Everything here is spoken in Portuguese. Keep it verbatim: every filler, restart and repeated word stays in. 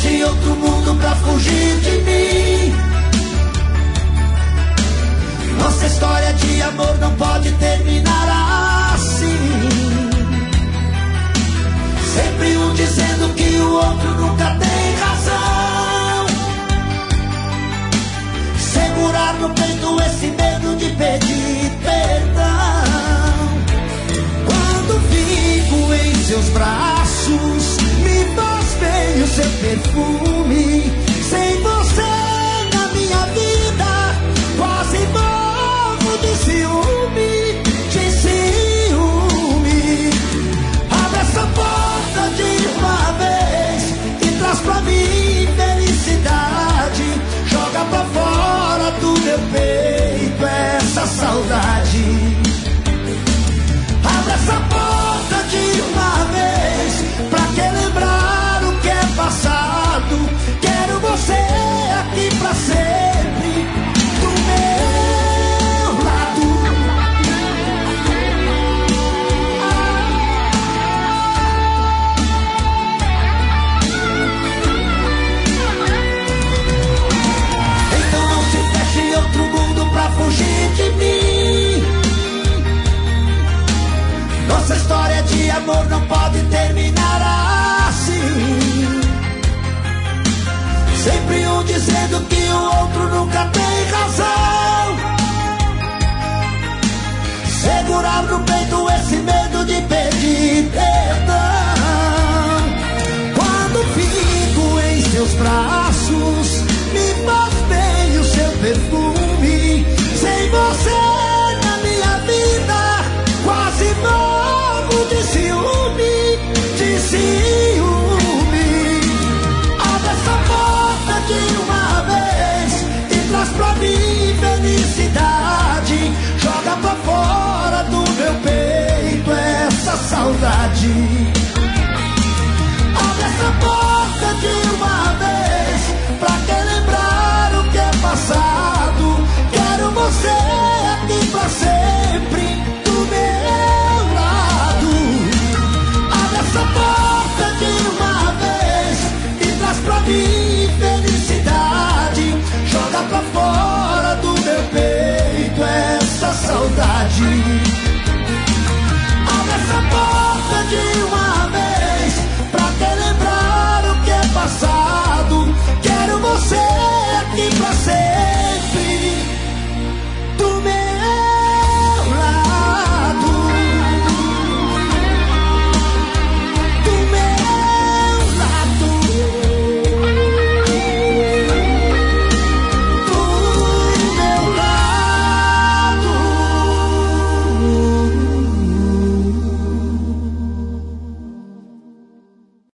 feche outro mundo pra fugir de mim. Nossa história de amor não pode terminar assim. Sempre um dizendo que o outro nunca tem razão. Segurar no peito esse medo de pedir perdão. Quando fico em seus braços, me faz bem o seu perfume. Sem você na minha vida, quase morro de ciúme, de ciúme. Abre essa porta de uma vez e traz pra mim felicidade. Joga pra fora do meu peito essa saudade. Abre essa porta de uma vez, pra que lembrar o que é passado. Quero você aqui pra sempre, do meu lado. Então não se feche em outro mundo pra fugir de mim. Nossa história de amor não pode terminar assim. Sempre um dizendo que o outro nunca tem razão. Segurar no peito esse medo de pedir perdão. Quando fico em seus braços, me faz bem o seu perfume. Sem você na minha vida, quase morro de ciúme, de ciúme. Abre essa porta de uma vez e traz pra mim felicidade. Joga pra fora do meu peito essa saudade. Abre essa porta de uma vez, pra que lembrar o que é passado. Quero você aqui pra sempre, do meu lado. Abre essa porta de uma vez e traz pra mim felicidade. Joga pra fora do meu peito essa saudade. Abre essa porta de